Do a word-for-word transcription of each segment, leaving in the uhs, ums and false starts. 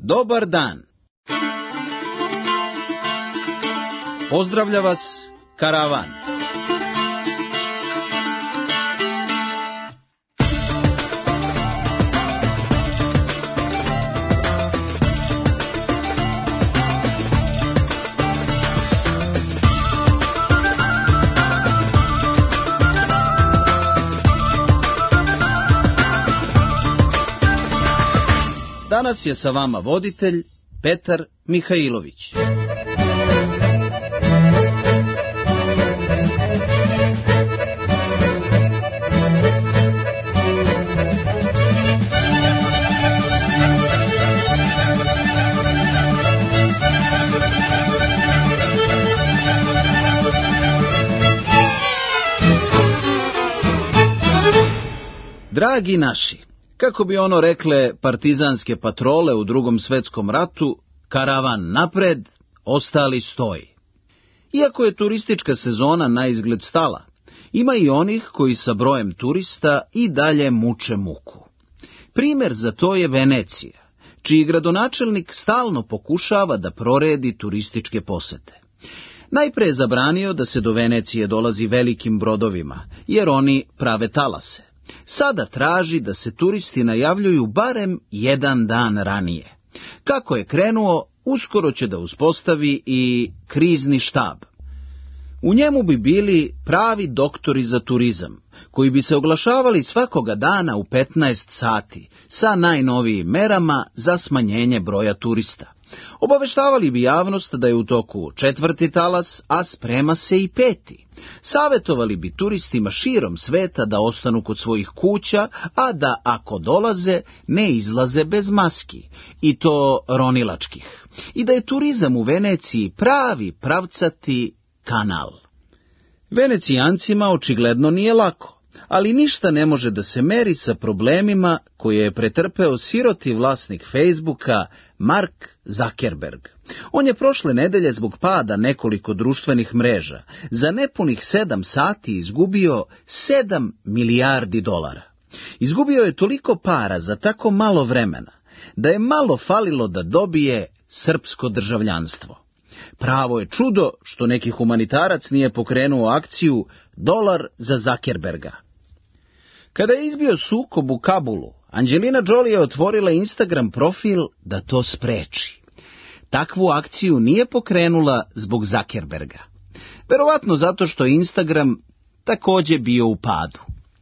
Dobar dan. Pozdravlja vas Karavan. Danas je sa vama voditelj Petar Mihajlović. Dragi naši, kako bi ono rekle partizanske patrole u Drugom svetskom ratu, karavan napred, ostali stoji. Iako je turistička sezona naizgled stala, ima i onih koji sa brojem turista i dalje muče muku. Primjer za to je Venecija, čiji gradonačelnik stalno pokušava da proredi turističke posete. Najpre je zabranio da se do Venecije dolazi velikim brodovima, jer oni prave talase. Sada traži da se turisti najavljuju barem jedan dan ranije. Kako je krenuo, uskoro će da uspostavi i krizni štab. U njemu bi bili pravi doktori za turizam, koji bi se oglašavali svakoga dana u petnaest sati, sa najnovijim merama za smanjenje broja turista. Obaveštavali bi javnost da je u toku četvrti talas, a sprema se i peti. Savetovali bi turistima širom sveta da ostanu kod svojih kuća, a da ako dolaze ne izlaze bez maski, i to ronilačkih. I da je turizam u Veneciji pravi pravcati kanal. Venecijancima očigledno nije lako, ali ništa ne može da se meri sa problemima koje je pretrpeo siroti vlasnik Facebooka Mark Zuckerberg. On je prošle nedelje zbog pada nekoliko društvenih mreža za nepunih sedam sati izgubio sedam milijardi dolara. Izgubio je toliko para za tako malo vremena da je malo falilo da dobije srpsko državljanstvo. Pravo je čudo što neki humanitarac nije pokrenuo akciju Dolar za Zuckerberga. Kada je izbio sukob u Kabulu, Angelina Jolie je otvorila Instagram profil da to spreči. Takvu akciju nije pokrenula zbog Zuckerberga. Verovatno zato što je Instagram također bio u padu.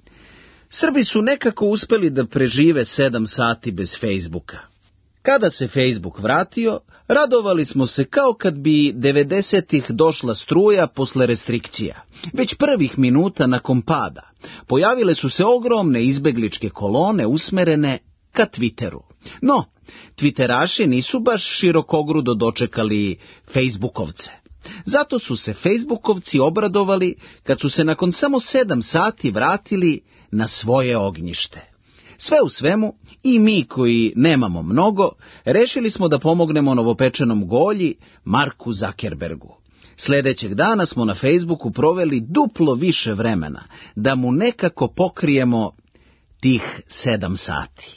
Srbi su nekako uspeli da prežive sedam sati bez Facebooka. Kada se Facebook vratio, radovali smo se kao kad bi devedesetih došla struja posle restrikcija. Već prvih minuta nakon pada pojavile su se ogromne izbegličke kolone usmerene ka Twitteru. No, Twitteraši nisu baš širokogrudo dočekali Facebookovce. Zato su se Facebookovci obradovali kad su se nakon samo sedam sati vratili na svoje ognjište. Sve u svemu, i mi koji nemamo mnogo, rešili smo da pomognemo novopečenom golji Marku Zuckerbergu. Sljedećeg dana smo na Facebooku proveli duplo više vremena da mu nekako pokrijemo tih sedam sati.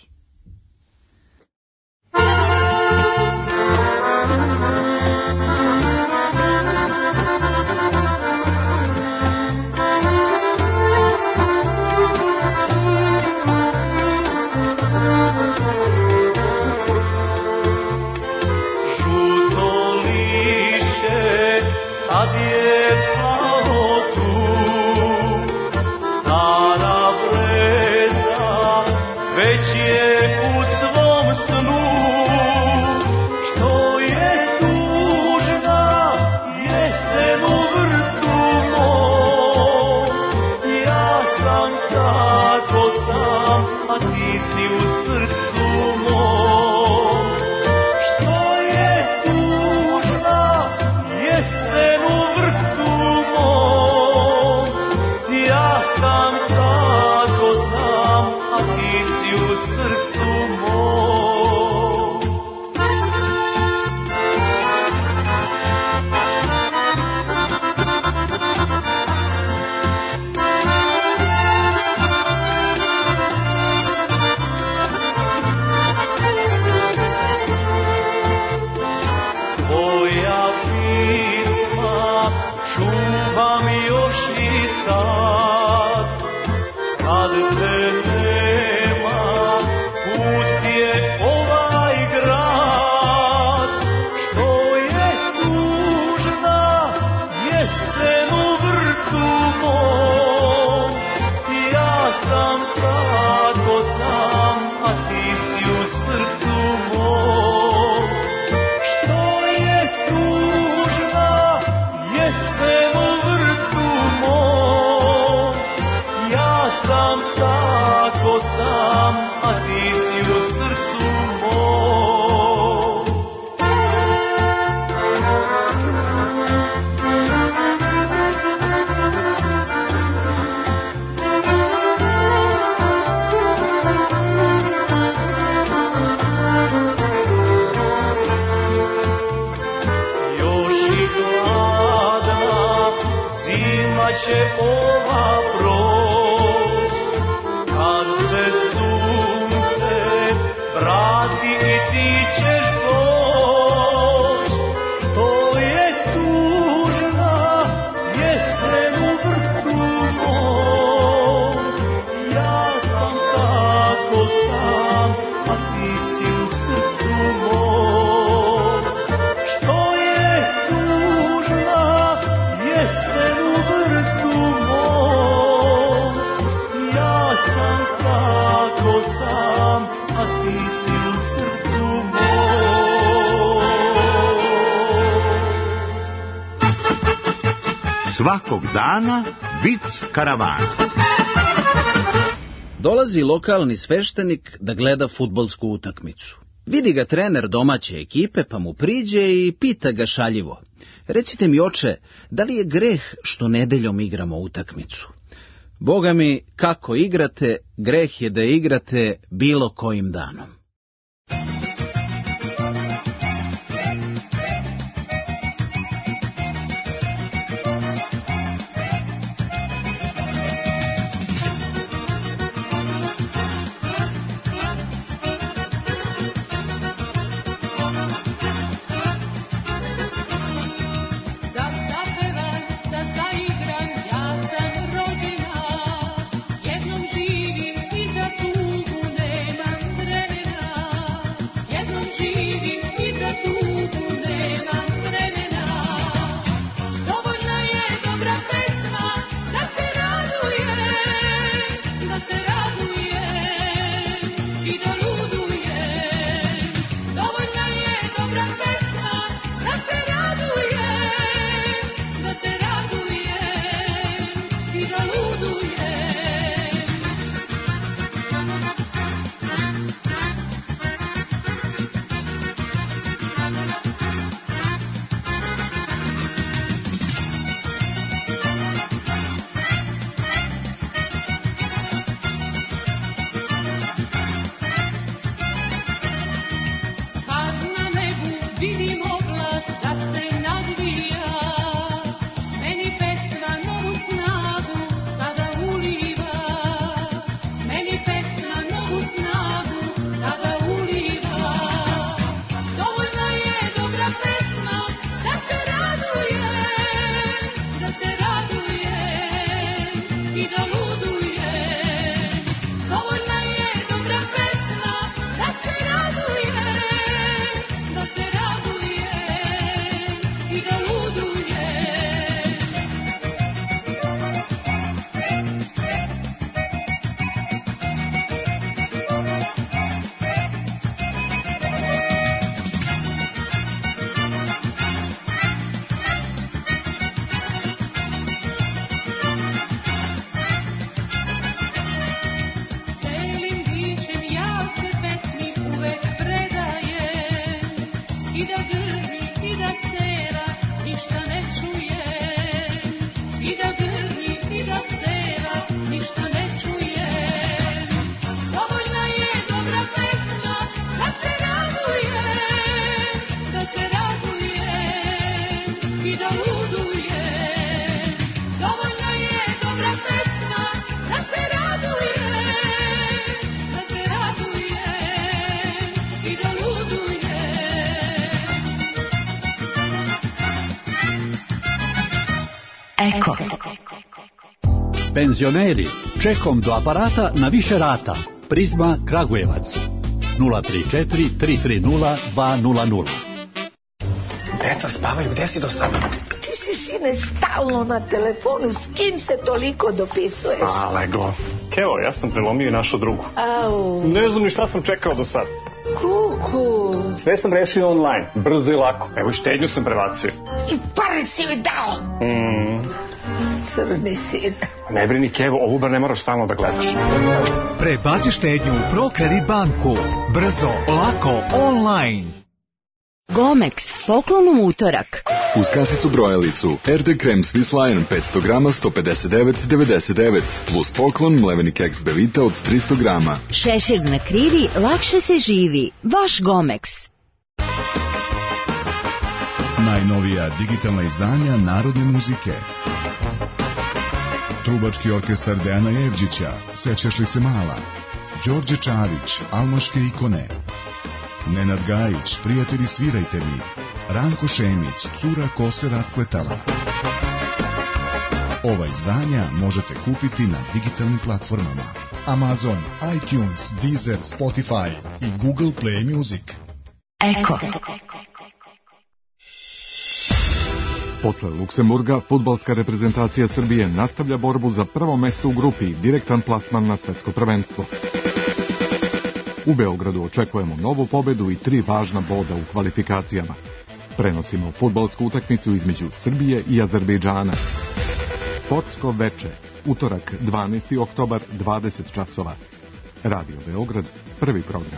Već je trebam još i sad, kad te nema, pust je ovaj grad, što je tužna jesen u vrtu mom. Ja sam tako sam, a ti si u srcu mom. Što je tužna jesen u vrtu mom. Ja sam tako sam, a ti si u srcu mom. Još i hladna zima će ova proć, kad se sunce vrati i ti ćeš doć. To je tužna jesen u vrtu mom. Ja sam tako sam, a ti si u srcu mom. Što je tužna jesen u vrtu mom. Ja sam tako sam, a ti si u srcu mom. Svakog dana vic karavana. Dolazi lokalni sveštenik da gleda fudbalsku utakmicu. Vidi ga trener domaće ekipe, pa mu priđe i pita ga šaljivo: recite mi, oče, da li je greh što nedeljom igramo utakmicu? Boga mi, kako igrate, greh je da igrate bilo kojim danom. Da zapevam, da zaigram, ja sam rođena, jednom živim i za tugu nemam vremena. Jednom živim i za tugu nemam vremena. Dovoljna je dobra pesma da se radujem, da se radujem i da ludujem. Dovoljna je dobra pesma da se radujem, da se radujem i da ludujem. Kad na nebu vidim oblat da se nadvija, meni pesma novu snagu tada uliva. Meni pesma novu snagu tada uliva. Dovoljna je dobra pesma da se radujem, da se radujem i da ludujem. Dovoljna je dobra pesma da se radujem, da se radujem i da ludujem. Celim bićem ja se pesmi uvek predajem, i da grmi i da seva ništa ne čujem. I da grmi i da seva ništa ne čujem. Dovoljna je dobra pesma da se radujem, da se radujem i da ludujem. Dovoljna je dobra pesma da se radujem, da se radujem i da ludujem. Penzioneri, čekom do aparata na više rata. Prizma Kragujevac. nula tri četiri tri tri nula dva nula nula. Deca spavaju, gdje si do sada? Ti si, sine, stalno na telefonu. S kim se toliko dopisuješ? A, leglo. Kevo, ja sam prelomio i našu drugu. Au. Ne znam ni šta sam čekao do sad. Kuku. Sve sam rešio online, brzo i lako. Evo i štednju sam prebacio. I pare si joj dao. Mm. Crni sin. Ne brini, Kevo, ovu bar ne moraš stalno da gledaš. Prebaci štednju u ProKredit banku. Brzo, lako, online. Gomex, poklon u utorak. Uz kasicu brojalicu R D krem Swiss Lion petsto grama sto pedeset devet devedeset devet plus poklon mleveni keks Belita od tristo grama. Šešir na krivi, lakše se živi. Vaš Gomex. Najnovija digitalna izdanja narodne muzike. Trubački orkestar Dejana Jevđića, Sećaš li se mala? Đorđe Čavić, Almaške ikone. Nenad Gajić, Prijatelji svirajte mi. Ranko Šemić, Cura ko se raspletala. Ova izdanja možete kupiti na digitalnim platformama Amazon, iTunes, Deezer, Spotify i Google Play Music. Eko. Posle Luksemburga, fudbalska reprezentacija Srbije nastavlja borbu za prvo mesto u grupi, direktan plasman na svetsko prvenstvo. U Beogradu očekujemo novu pobedu i tri važna boda u kvalifikacijama. Prenosimo fudbalsku utakmicu između Srbije i Azerbejdžana. Sportsko veče, utorak dvanaesti oktobar, dvadeset časova. Radio Beograd, prvi program.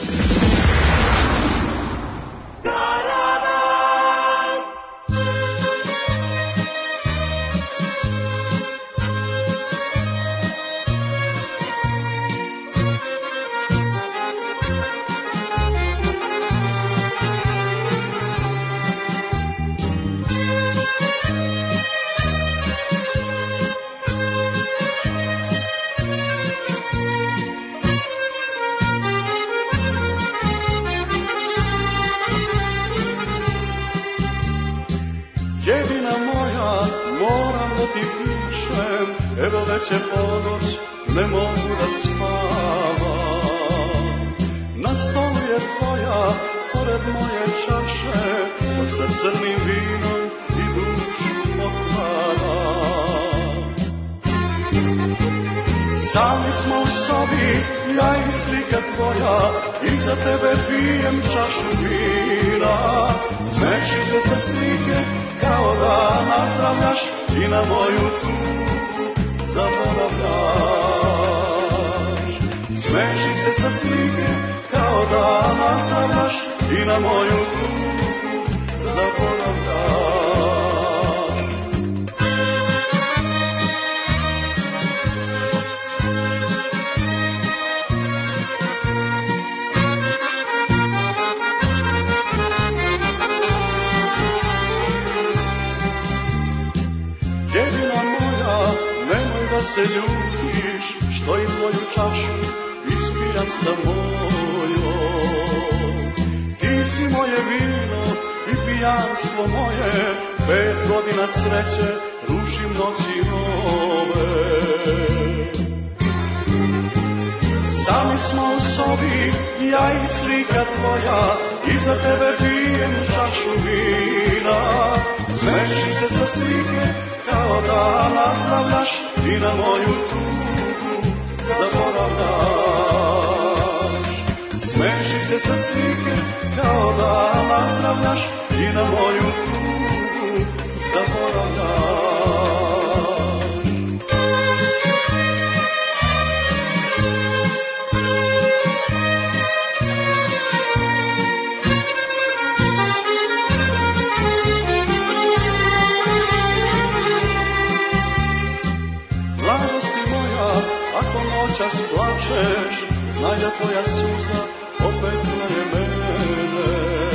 Evo već je ponoć, ne mogu da spavam. Na stolu je tvoja, pored moje čaše, dok sa crnim vinom i dušu otvaram. Sami smo u sobi, ja i slika tvoja, i za tebe pijem čašu vina. Smeši se sa slike, kao da nazdravljaš i na moju tugu zaboravljaš. Smeši se sa slike, kao da nazdravljaš i na moju tugu zaboravljaš. Jedina moja, nemoj da se ljutiš, što i tvoju čašu ispijam sa mojom. Ti si moje vino i pijanstvo moje, pet godina sreće rušim noći ove. Sami smo u sobi, ja i slika tvoja, i za tebe pijem čašu vina. Smeši se sa slike, kao da nazdravljaš i na moju tugu zaboravljaš. Smeši se sa slike, kao da nazdravljaš i na moju tugu zaboravljaš. Noćas plačeš, znaj da tvoja suza opet mene mene.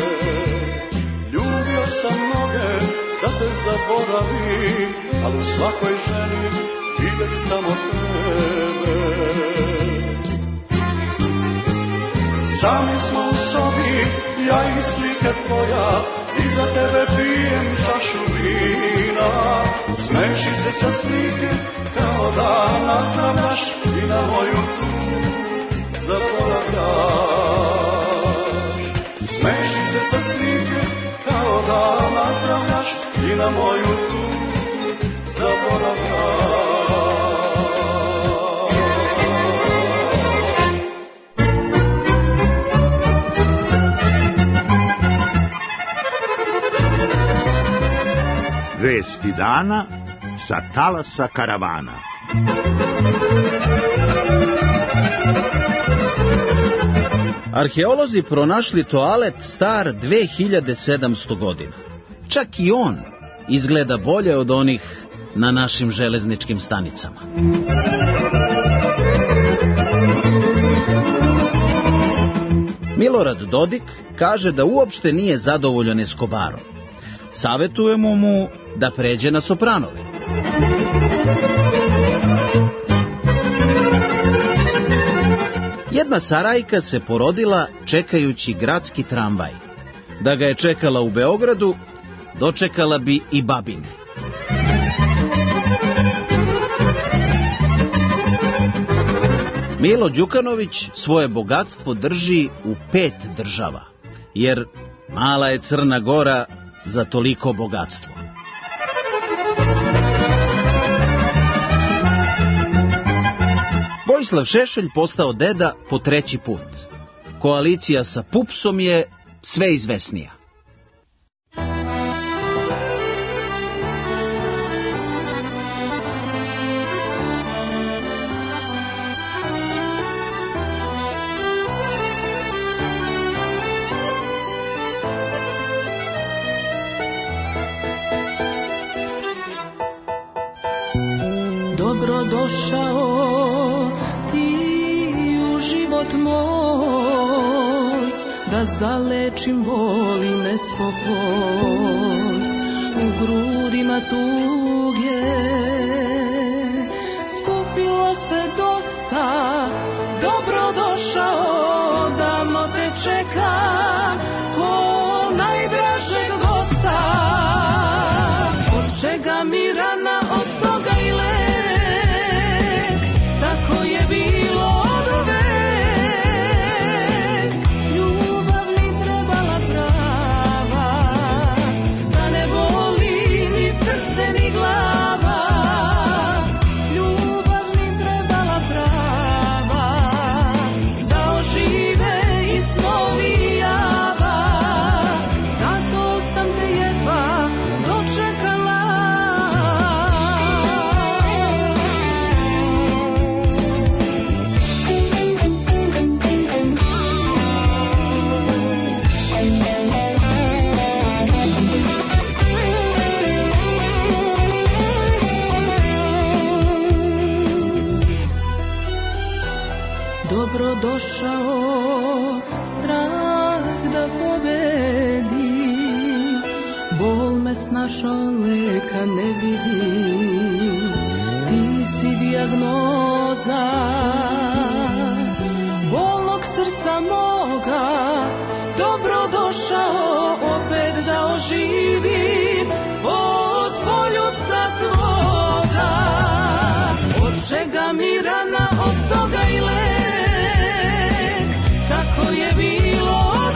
Ljubio sam mnoge da te zaboravim, ali u svakoj ženi vidim samo tebe. Sami smo u sobi, ja i slika tvoja, i za tebe pijem čašu vina. Smeši se sa slike, kao da nazdravljaš, i na moju tugu zaboravljaš. Smeši se sa slike, kao da nazdravljaš, i na moju tugu zaboravljaš. Vesti dana sa talasa karavana. Arheolozi pronašli toalet star dve hiljade sedamsto godina. Čak i on izgleda bolje od onih na našim železničkim stanicama. Milorad Dodik kaže da uopšte nije zadovoljan Escobarom. Savetujemo mu da pređe na sopranove. Jedna Sarajka se porodila čekajući gradski tramvaj. Da ga je čekala u Beogradu, dočekala bi i babine. Milo Đukanović svoje bogatstvo drži u pet država, jer mala je Crna Gora za toliko bogatstvo. Vojislav Šešelj postao deda po treći put. Koalicija sa Pupsom je sve izvesnija. Dobrodošao ti u život moj, da zalečim bol i nespokoj u grudima tuge. Skupilo se dosta, dobrodošao, davno te čekam ko najdražeg gosta. Od čega mi rana, od toga i lek. Dobrodošao, strah da pobedi, bol me snašao, leka ne vidi. Ti si dijagnoza bolnog srca moga, dobrodošao opet da oživim od poljuca tvoga. Od čega mi rana, od toga i lek. Tako je bilo od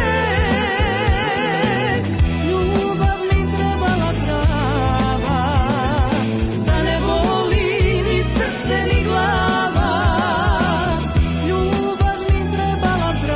uvek, ljubav mi trebala prava, da ne boli ni srce ni glava. Ljubav mi trebala prava.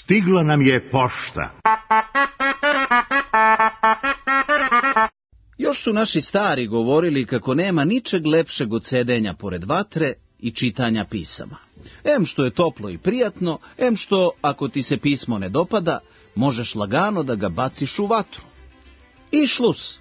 Stigla nam je pošta. Još su naši stari govorili kako nema ničeg lepšeg od sedenja pored vatre i čitanja pisama. Em što je toplo i prijatno, em što, ako ti se pismo ne dopada, možeš lagano da ga baciš u vatru. I šlus.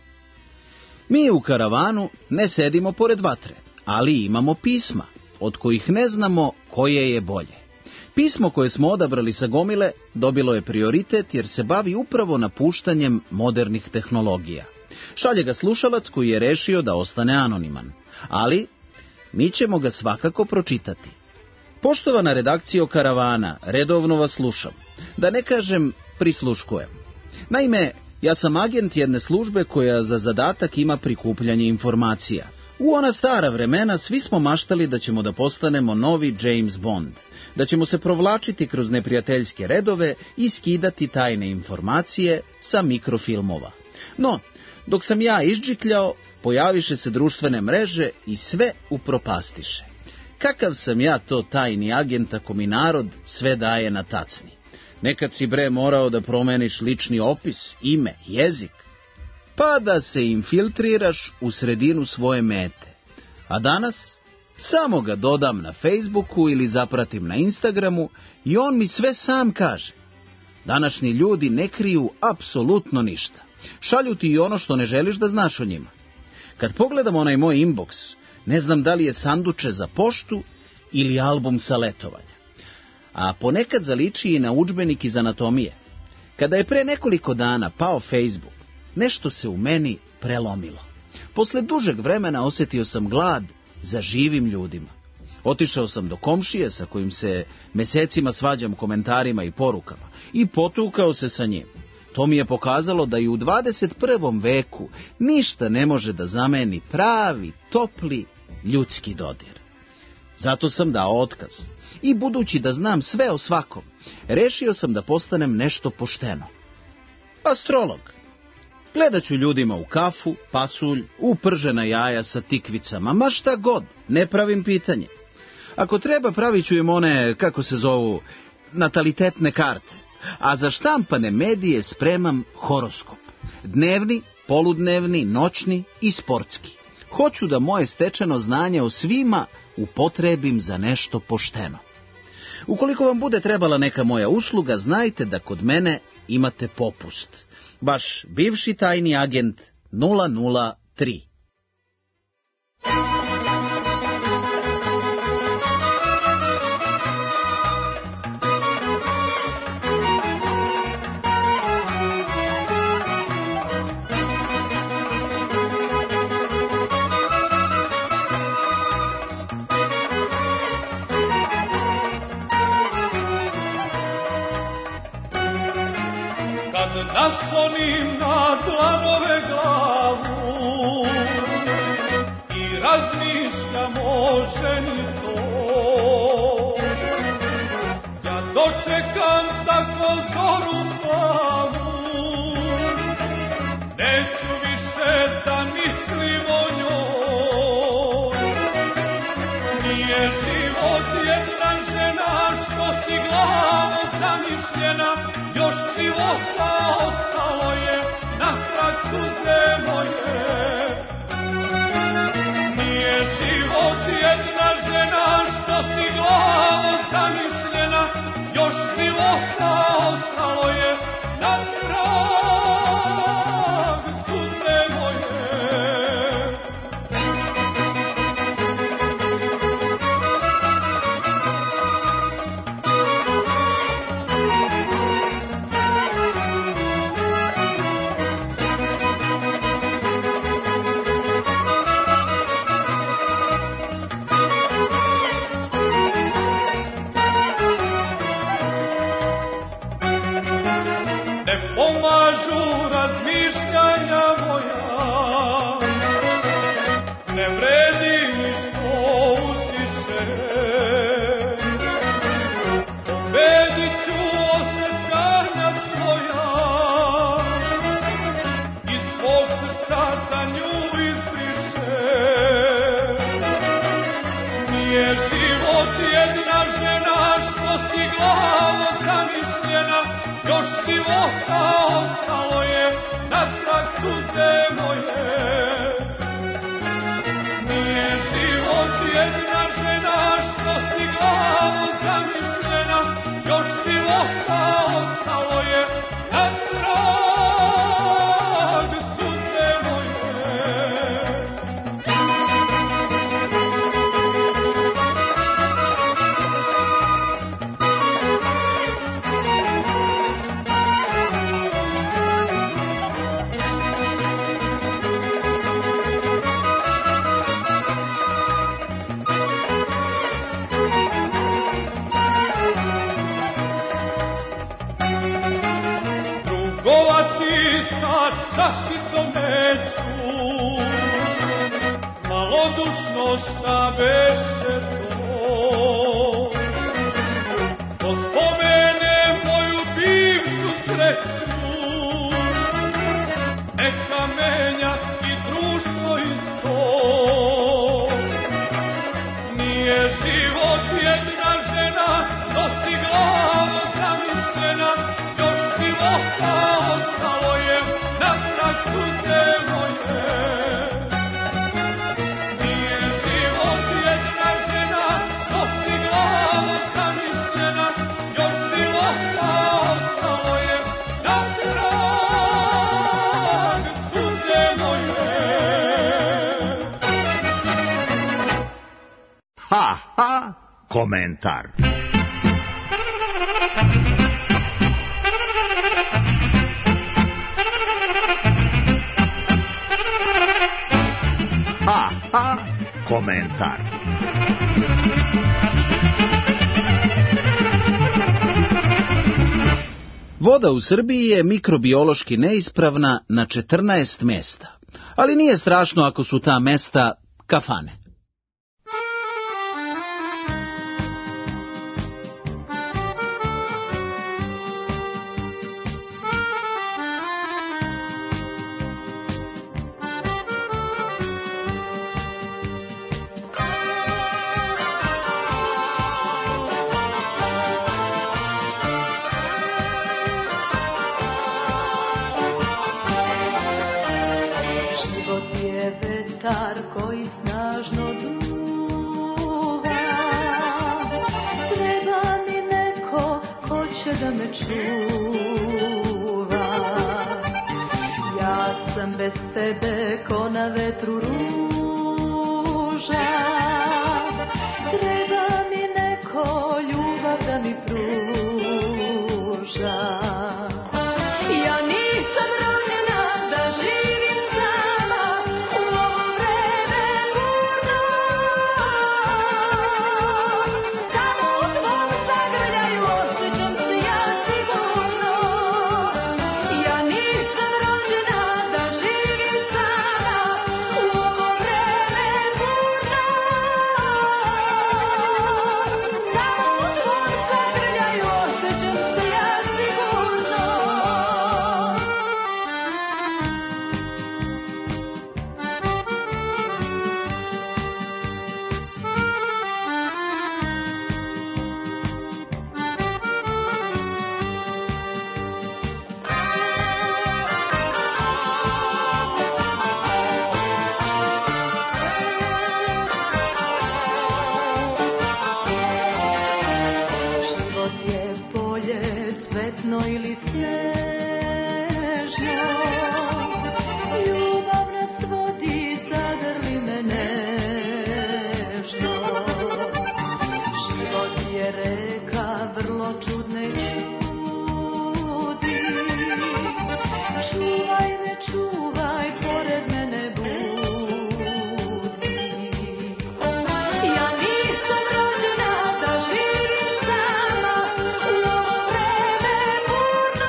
Mi u karavanu ne sedimo pored vatre, ali imamo pisma, od kojih ne znamo koje je bolje. Pismo koje smo odabrali sa gomile dobilo je prioritet jer se bavi upravo napuštanjem modernih tehnologija. Šalje ga slušalac koji je rešio da ostane anoniman, ali mi ćemo ga svakako pročitati. Poštovana redakcijo karavana, redovno vas slušam, da ne kažem prisluškujem. Naime, ja sam agent jedne službe koja za zadatak ima prikupljanje informacija. U ona stara vremena svi smo maštali da ćemo da postanemo novi James Bond, da ćemo se provlačiti kroz neprijateljske redove i skidati tajne informacije sa mikrofilmova. No, dok sam ja izdžikljao, pojaviše se društvene mreže i sve upropastiše. Kakav sam ja to tajni agent ako mi narod sve daje na tacni? Nekad si bre morao da promeniš lični opis, ime, jezik, pa da se infiltriraš u sredinu svoje mete. A danas samo ga dodam na Facebooku ili zapratim na Instagramu i on mi sve sam kaže. Današnji ljudi ne kriju apsolutno ništa. Šalju ti i ono što ne želiš da znaš o njima. Kad pogledam onaj moj inbox, ne znam da li je sanduče za poštu ili album sa letovanja. A ponekad zaliči i na udžbenik iz anatomije. Kada je pre nekoliko dana pao Facebook, nešto se u meni prelomilo. Posle dužeg vremena osjetio sam glad za živim ljudima. Otišao sam do komšije sa kojim se mesecima svađam komentarima i porukama i potukao se sa njim. To mi je pokazalo da i u dvadeset prvom veku ništa ne može da zameni pravi, topli, ljudski dodir. Zato sam dao otkaz. I budući da znam sve o svakom, rešio sam da postanem nešto pošteno. Astrolog. Gledat ću ljudima u kafu, pasulj, u pržena jaja sa tikvicama, ma šta god, ne pravim pitanje. Ako treba, pravit ću im one, kako se zovu, natalitetne karte. A za štampane medije spremam horoskop. Dnevni, poludnevni, noćni i sportski. Hoću da moje stečeno znanje o svima upotrebim za nešto pošteno. Ukoliko vam bude trebala neka moja usluga, znajte da kod mene imate popust. Vaš bivši tajni agent nula nula tri. Naslonim na dlanove glavu i razmišljam o ženi to. Ja dočekam tako zoru plavu, neću više da mislim o njoj. Nije život jedna žena što si glavom zamišljena, još života ostalo je na kraj suze moje. Nije život jedna žena što si glavom zamišljena, još života ostalo je na kraj suze moje. jedna žena što si glavom zamišljena, još života ostalo je na trag suze moje. Trgovati sa čašicom neću, malodušno šta beše to. Od pomene moju bivšu sreću, neka menja i društvo isto. Nije život jedna žena što si glavo zamišljena, još života ostalo je na trag suze moje. Nije život jedna žena što si glavo zamišljena, još života ostalo je na trag suze moje. Ha, ha, komentar. Ha, ha, komentar. Voda u Srbiji je mikrobiološki neispravna na četrnaest mesta, ali nije strašno ako su ta mesta kafane. Život je vetar koji snažno duva, treba mi neko ko će da me čuva. Ja sam bez tebe ko na vetru ruža, treba mi neko ljubav da mi pruža. Ja nisam rođena da živim sama u ovo vreme burno, samo u tvom zagrljaju osjećam se ja sigurno. Ja nisam rođena da živim sama u ovo vreme burno, samo u tvom zagrljaju osjećam se ja sigurno. Život je polje cvetno ili snežno, ljubav nas vodi, zagrli me nežno. Život je reka vrlo čudne čudi, čuvaj me, čuvaj, pored mene budi. Ja nisam rođena da živim sama u ovo vreme burno,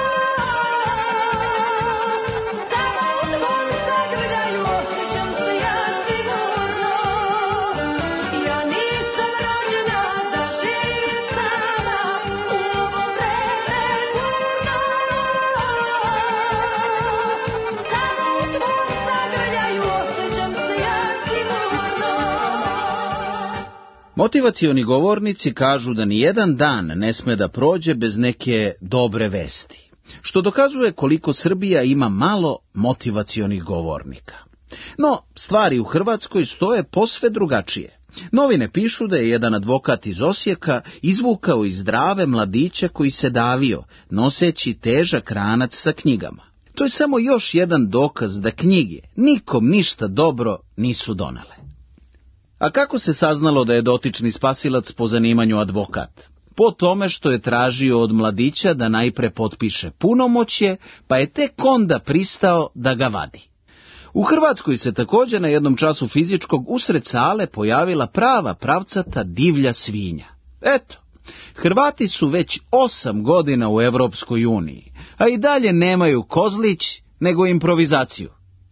samo u tvom zagrljaju osjećam se ja sigurno. Ja nisam rođena da živim sama u ovo vreme burno, samo u tvom zagrljaju osjećam se ja sigurno. Motivacioni govornici kažu da ni jedan dan ne sme da prođe bez neke dobre vesti, što dokazuje koliko Srbija ima malo motivacionih govornika. No, stvari u Hrvatskoj stoje posve drugačije. Novine pišu da je jedan advokat iz Osijeka izvukao iz Drave mladića koji se davio, noseći težak ranac sa knjigama. To je samo još jedan dokaz da knjige nikom ništa dobro nisu donele. A kako se saznalo da je dotični spasilac po zanimanju advokat? Po tome što je tražio od mladića da najpre potpiše punomoćje, pa je tek onda pristao da ga vadi. U Hrvatskoj se također na jednom času fizičkog usred sale pojavila prava pravcata divlja svinja. Eto, Hrvati su već osam godina u Europskoj uniji, a i dalje nemaju kozlić nego improvizaciju.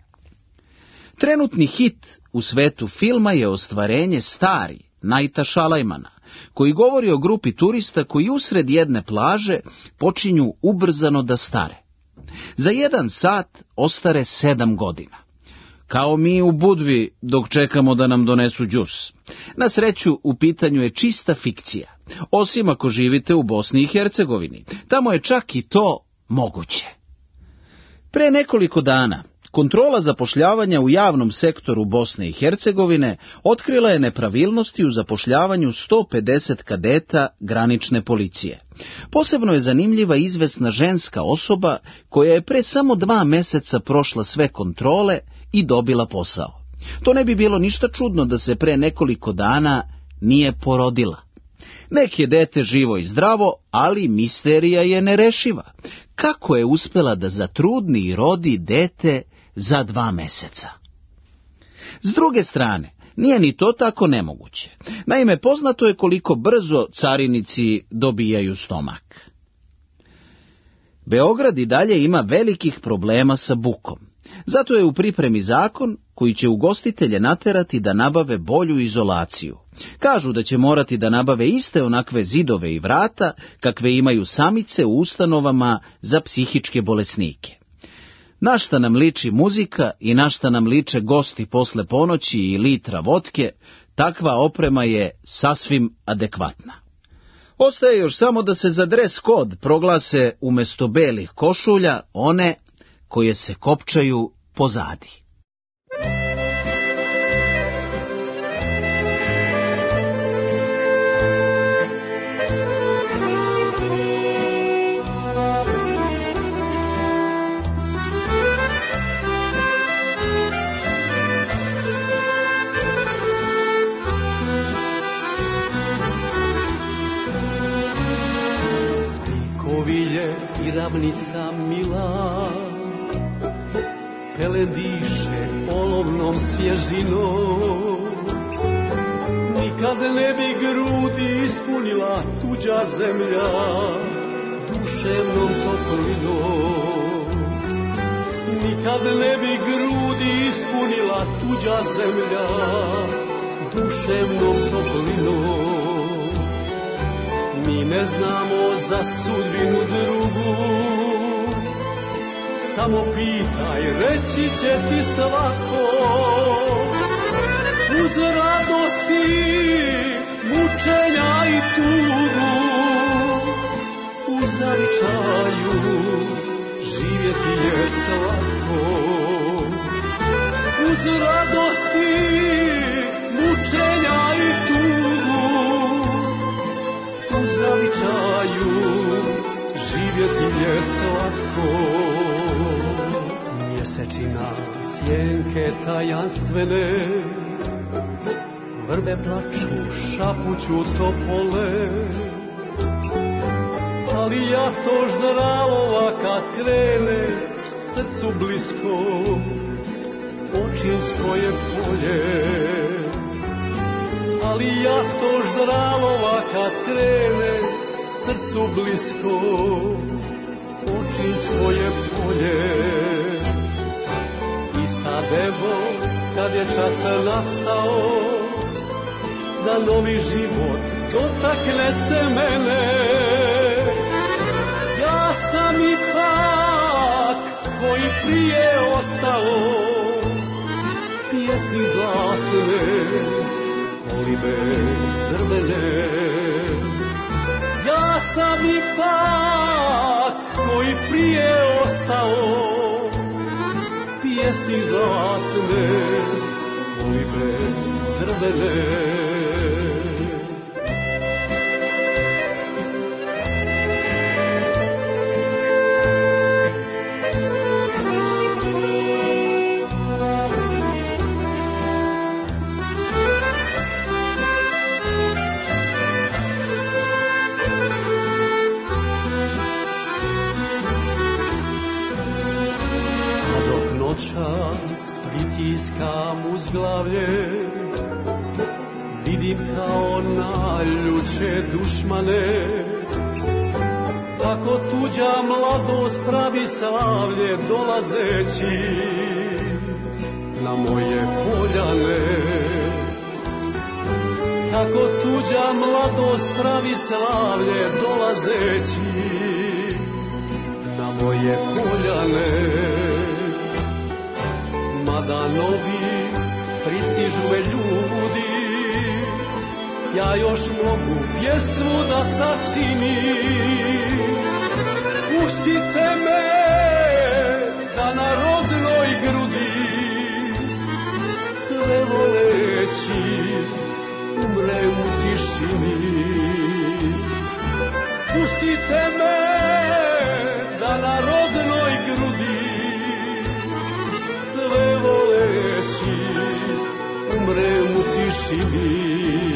Trenutni hit u svetu filma je ostvarenje Stari, Nighta Shyamlana, koji govori o grupi turista koji usred jedne plaže počinju ubrzano da stare. Za jedan sat ostare sedam godina. Kao mi u Budvi dok čekamo da nam donesu džus. Na sreću u pitanju je čista fikcija, osim ako živite u Bosni i Hercegovini. Tamo je čak i to moguće. Pre nekoliko dana kontrola zapošljavanja u javnom sektoru Bosne i Hercegovine otkrila je nepravilnosti u zapošljavanju sto pedeset kadeta granične policije. Posebno je zanimljiva izvesna ženska osoba koja je pre samo dva meseca prošla sve kontrole i dobila posao. To ne bi bilo ništa čudno da se pre nekoliko dana nije porodila. Nek je dete živo i zdravo, ali misterija je nerešiva. Kako je uspela da zatrudni i rodi dete za dva meseca? S druge strane, nije ni to tako nemoguće. Naime, poznato je koliko brzo carinici dobijaju stomak. Beograd i dalje ima velikih problema sa bukom. Zato je u pripremi zakon koji će ugostitelje naterati da nabave bolju izolaciju. Kažu da će morati da nabave iste onakve zidove i vrata kakve imaju samice u ustanovama za psihičke bolesnike. Na šta nam liči muzika i na šta nam liče gosti posle ponoći i litra vodke, takva oprema je sasvim adekvatna. Ostaje još samo da se za dres kod proglase umjesto belih košulja one koje se kopčaju pozadi. Spikovilje i ravnica mila pele diše olovnom svježinom, nikad ne bi grudi ispunila tuđa zemlja duševnom toplinom. Nikad ne bi grudi ispunila tuđa zemlja duševnom toplinom. Mi ne znamo za sudbinu drugu, samo pitaj, reći će ti svako. Uz radosti, mučenja i tugu, u zavičaju živjeti je svako. Uz radosti, mučenja i tugu, u zavičaju živjeti je svako. Mjesečina sjenke tajanstvene, vrbe plaču, šapuću topole, ali ja to ždralova kad krene srcu blisko, očinsko je polje. Ali ja to ždralova kad krene srcu blisko, očinsko je polje. I sad evo, kad je čas nastao, da novi život dotakne se mene, ja sam ipak koji prije ostao, pjesni zlatne, olive drvene. Ja sam ipak koji prije ostao, pjesni zlatne, olive drvene. vidim kao naljuće dušmane, kako tuđa mladost pravi slavlje dolazeći na moje poljane. Kako tuđa mladost pravi slavlje dolazeći na moje poljane. Mada novi pristižu me ljudi, ja još mogu pjesmu da sačinim. Pustite me da na rodnoj grudi sve voleći umre u tišini. Pustite me da na rodnoj grudi sve voleći umre u tišini.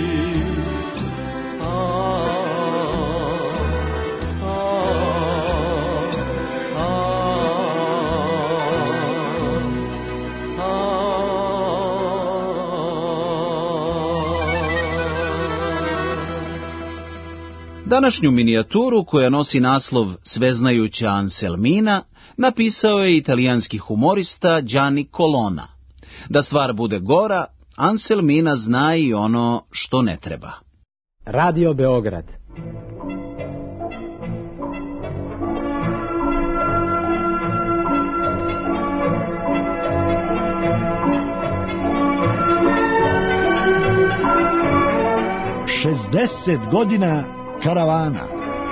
Današnju minijaturu, koja nosi naslov Sveznajuća Anselmina, napisao je italijanski humorista Gianni Colonna. Da stvar bude gora, Anselmina zna i ono što ne treba. Radio Beograd. šezdeset godina karavana.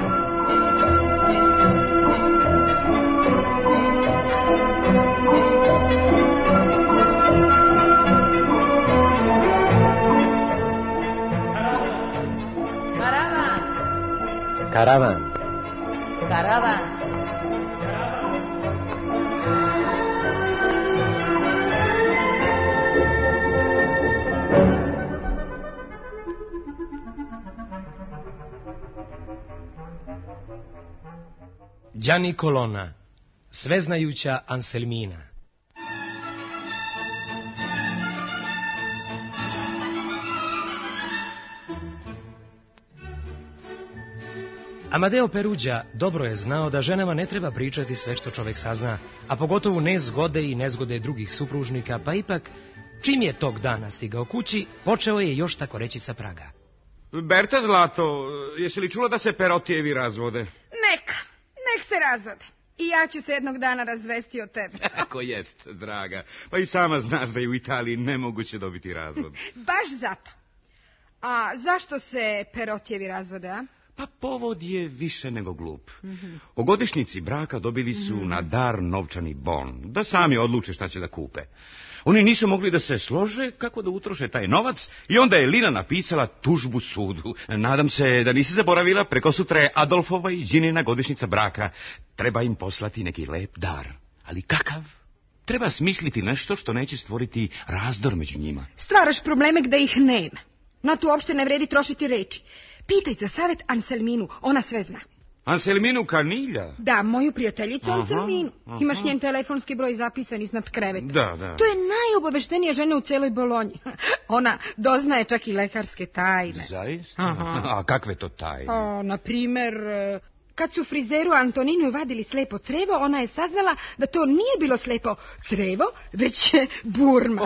Karavan. Karavan. Gianni Colonna, Sveznajuća Anselmina. Amadeo Peruđa dobro je znao da ženama ne treba pričati sve što čovjek sazna, a pogotovo nezgode i nezgode drugih supružnika, pa ipak, čim je tog dana stigao kući, počeo je još tako reći sa praga. Berta Zlato, jesi li čula da se Perotijevi razvode? Neka, nek se razvode. I ja ću se jednog dana razvesti od tebe. Ako jest, draga. Pa i sama znaš da je u Italiji nemoguće dobiti razvod. Baš zato. A zašto se Perotijevi razvode, a? Pa povod je više nego glup. Mm-hmm. O godišnjici braka dobili su mm-hmm. na dar novčani bon, da sami odluče šta će da kupe. Oni nisu mogli da se slože kako da utroše taj novac i onda je Lina napisala tužbu sudu. Nadam se da nisi zaboravila, preko sutra je Adolfova i Đinina godišnjica braka. Treba im poslati neki lep dar. Ali kakav? Treba smisliti nešto što neće stvoriti razdor među njima. Stvaraš probleme gde ih nema. Na tu uopšte ne vredi trošiti reči. Pitaj za savjet Anselminu, ona sve zna. Anselminu Kanilja? Da, moju prijateljicu aha, Anselminu. Aha. Imaš njen telefonski broj zapisan iznad kreveta. Da, da. To je najobaveštenija žena u celoj Bolonji. Ona doznaje čak i lekarske tajne. Zaista? Aha. A kakve to tajne? O, na primer, kad su frizeru Antoninu vadili slepo crevo, ona je saznala da to nije bilo slepo crevo, već burma.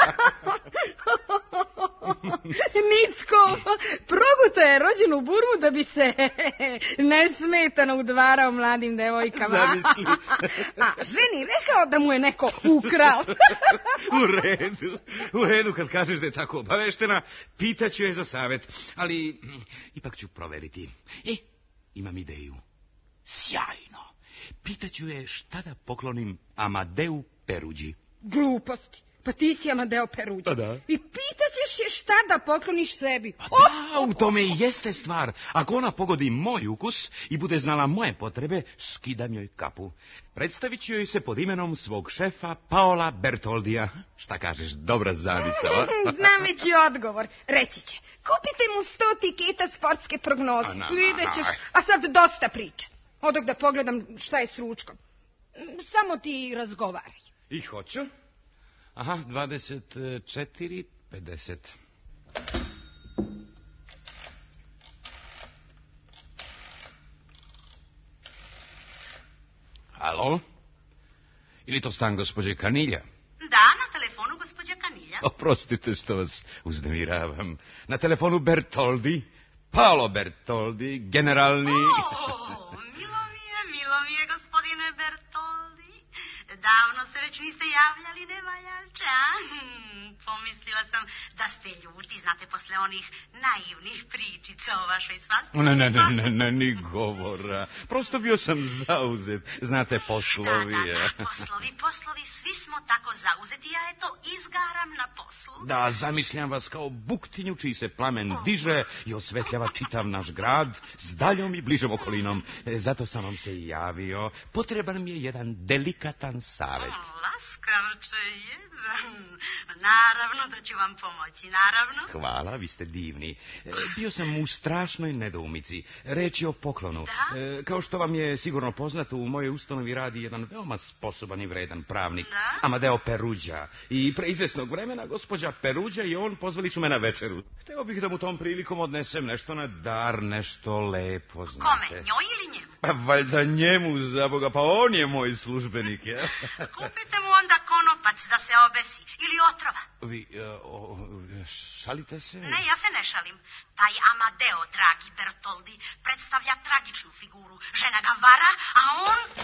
Nicko, Proguta je rođen u Burmu da bi se nesmetano udvarao mladim devojkama. A ženi rekao da mu je neko ukrao. U redu, u redu kad kažeš da je tako obaveštena, pitaću je za savjet, ali ipak ću proveriti. E, imam ideju. Sjajno. Pitaću je šta da poklonim Amadeu Peruđi. Gluposti. Pa ti si Amadeo Peruđi. Pa da. I pitaćeš je šta da pokloniš sebi. Pa da, u tome i jeste stvar. Ako ona pogodi moj ukus i bude znala moje potrebe, skidam joj kapu. Predstavit ću joj se pod imenom svog šefa Paola Bertoldija. Šta kažeš, dobra zamisao? Znam već i odgovor. Reći će, kupite mu sto tiketa sportske prognoze. Vidjet ćeš, a sad dosta priča. Odok da pogledam šta je s ručkom. Samo ti razgovaraj. I hoću. Aha, dvadeset četiri, pedeset. Alo? Ili to stan gospođe Kanilja? Da, na telefonu gospođa Kanilja. Oprostite što vas uznemiravam. Na telefonu Bertoldi, Paolo Bertoldi, generalni... O, milo mi je, milo mi je, gospodine Bertoldi. Davno se već niste javljali, ne valjalče, a? Hm, pomislila sam da ste ljuti, znate, posle onih naivnih pričica o vašoj svasti. Ne, ne, ne, ne, ne, ni govora. Prosto bio sam zauzet, znate, poslovi. Da, da, da, poslovi, poslovi, svi smo tako zauzeti, ja eto izgaram na poslu. Da, zamišljam vas kao buktinju čiji se plamen diže i osvetljava čitav naš grad s daljom i bližom okolinom. Zato sam vam se i javio. Potreban mi je jedan delikatan savjet. Laskavče jedan. Naravno da ću vam pomoći, naravno. Hvala, vi ste divni. Bio sam u strašnoj nedoumici. Reč je o poklonu. Da? E, kao što vam je sigurno poznato, u mojoj ustanovi radi jedan veoma sposoban i vredan pravnik, da? Amadeo Peruđa. I pre izvesnog vremena gospođa Peruđa i on pozvali su me na večeru. Hteo bih da mu tom prilikom odnesem nešto na dar, nešto lepo, znate. Kome, njoj ili njemu? Pa valjda njemu, za Boga, pa on je moj službenik, ja? Kupite mu onda konopac da se obesi, ili otrova. Vi, uh, o, šalite se? Ne, ja se ne šalim. Taj Amadeo, dragi Bertoldi, predstavlja tragičnu figuru. Žena ga vara, a on...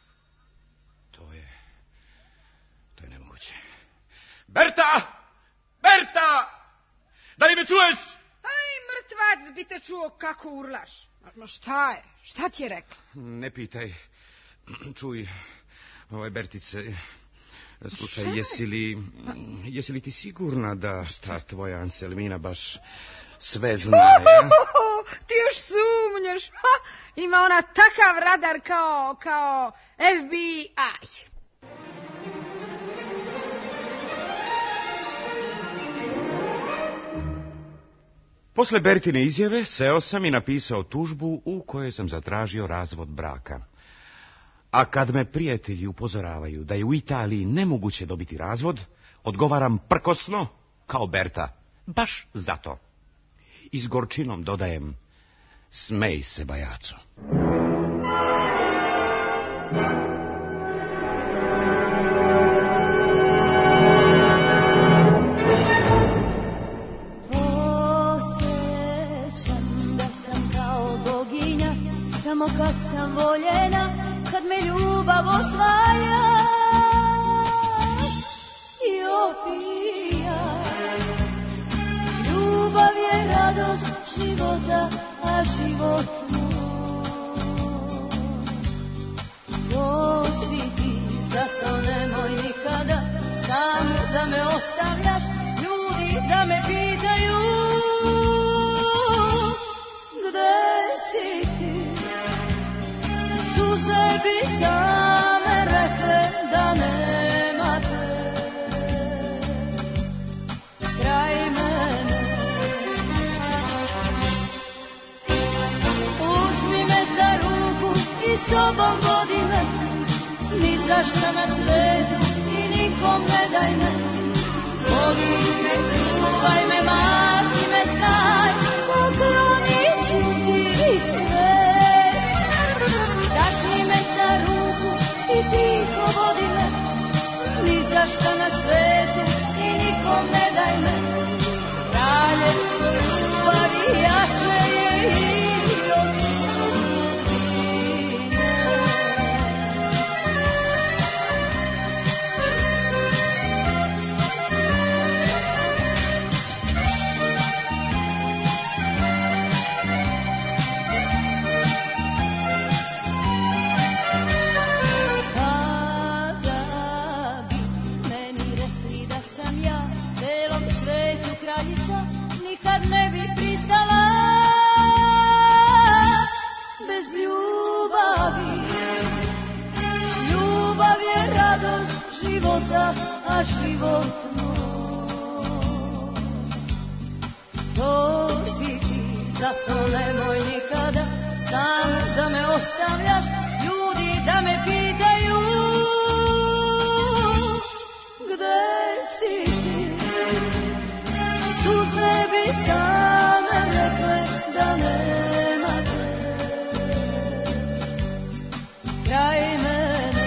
To je... To je nemoguće. Berta! Berta! Da li me čuješ? Aj, mrtvac, bi te čuo kako urlaš. Ma šta je? Šta ti je rekla? Ne pitaj. Čuj, ovaj Bertice... Slušaj, jesi li, jesi li ti sigurna da ta tvoja Anselmina baš sve zna, ja? Ti još sumnjaš. Ha, ima ona takav radar kao, kao F B I. Posle Bertine izjave seo sam i napisao tužbu u kojoj sam zatražio razvod braka. A kad me prijatelji upozoravaju da je u Italiji nemoguće dobiti razvod, odgovaram prkosno kao Berta, baš zato. I s gorčinom dodajem, smej se, bajaco. Osjećam da sam kao boginja, samo kad sam voljena, kad me ljubav osvaja i opija. Ljubav je radost života, a život moj. To si ti, zato nemoj nikada sam da me ostavljaš, ljudi da me pitaju gde si ti. Suze bi same rekle da nema te kraj mene. Uzmi me za ruku i sobom vodi me, ni za šta na svetu i nikom ne daj me. Voli me, čuvaj me, mazi me, znaj, poklonit ću ti sve. Takni me za ruku i tiho vodi me, ni za šta na svetu i nikom ne daj me. Kraljevstvo ljubavi jače je i od a život moj. To si ti, zato nemoj nikada sam da me ostavljaš, ljudi da me pitaju gde si ti. Suze bi same rekle da nema te kraj mene.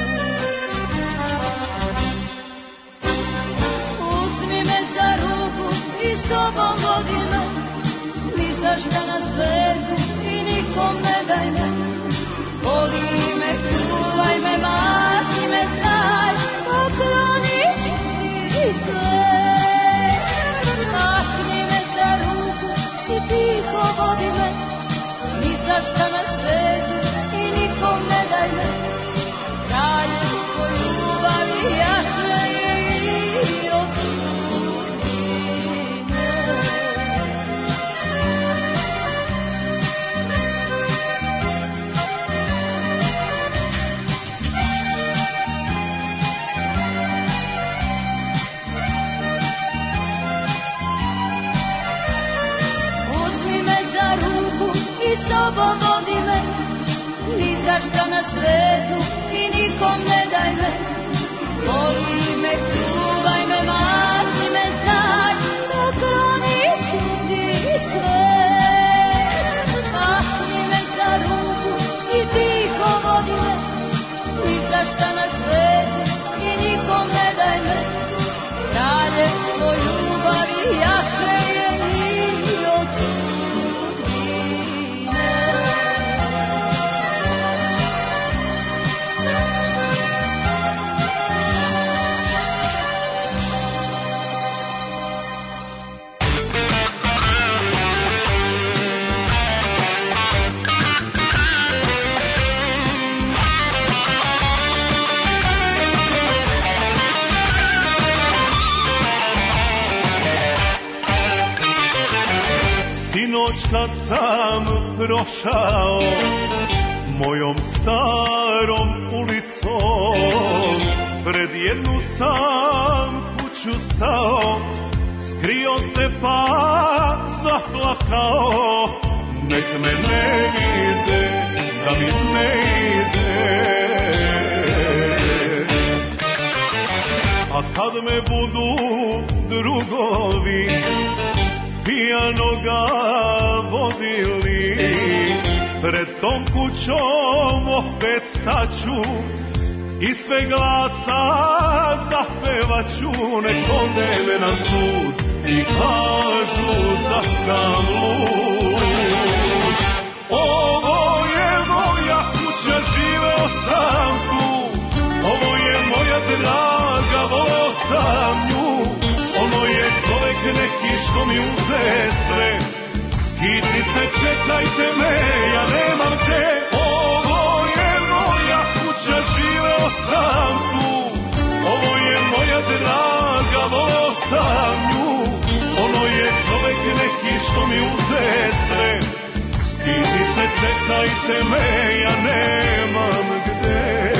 i nikom ne daj me. Voli me, čuvaj me, mazi me, znaj da klonit ću ti sve. Mahni me za ruku i tiho vodi me, ni za šta na svetu i nikom ne daj me. Kraljevstvo ljubavi jače je i od sudbine. Sinoć kad sam prošao mojom starom ulicom, pred jednu sam kuću stao, skrio se pa zaplakao. Nek me ne vide, da mi ne ide. A kad me budu drugovi pijanoga vodili, pred tom kućom opet staću i sve glasa zapevaću. Nek ode me na sud i kažu da sam lud. Ovo je moja kuća, živeo sam tu, ovo je moja draga, voleo sam nju. Ono je čovek neki što mi uze sve. Skitnice, čekajte me, ja nemam te. Ovo je moja kuća, živeo sam tu, ovo je moja draga, voleo sam nju. Ono je čovek neki što mi uze sve. Skitnice, čekajte me, ja nemam gde.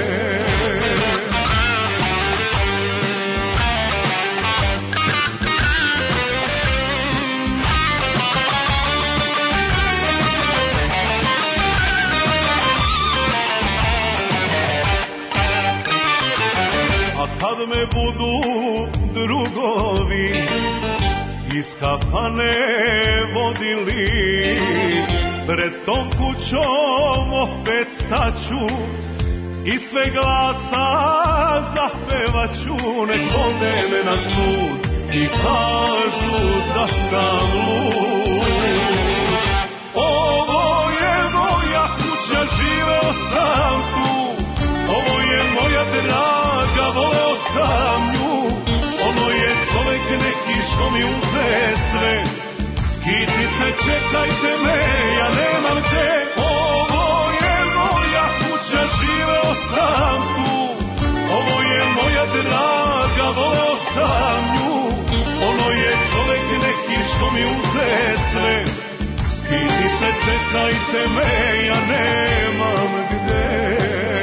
Kad me budu drugovi iz kafane vodili, pred tom kućom opet staću i sve glasa zapevaću. Nek ode me na sud i kažu da sam lud. Ovo je moja kuća, živeo sam tu, ovo je moja draga, voleo sam nju. Ono je čovek neki što mi uze sve. Skitnice, čekajte me, ja nemam te. Ovo je moja kuća, živeo sam tu, ovo je moja draga, voleo sam nju. Ono je čovek neki što mi uze sve. Skitnice, čekajte me, ja nemam gde.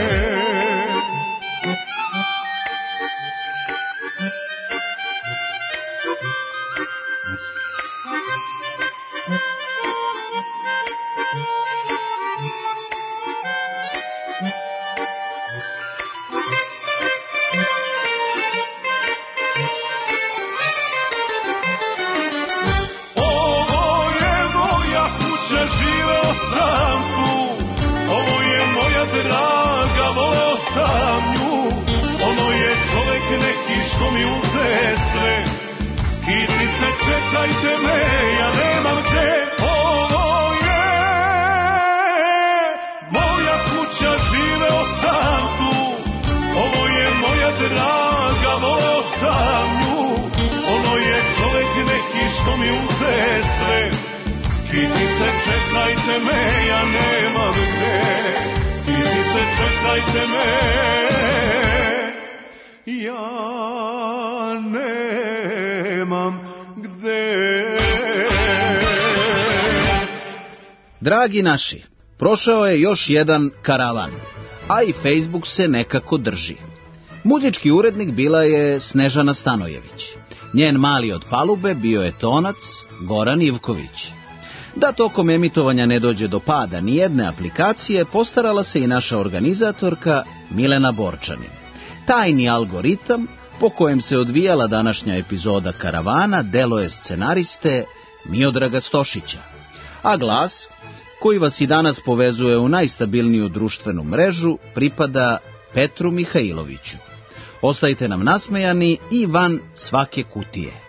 Dragi naši, prošao je još jedan karavan, a i Facebook se nekako drži. Muzički urednik bila je Snežana Stanojević. Njen mali od palube bio je tonac Goran Ivković. Da tokom emitovanja ne dođe do pada nijedne aplikacije, postarala se i naša organizatorka Milena Borčanin. Tajni algoritam po kojem se odvijala današnja epizoda Karavana delo je scenariste Miodraga Stošića, a glas koji vas i danas povezuje u najstabilniju društvenu mrežu pripada Petru Mihajloviću. Ostajte nam nasmejani i van svake kutije.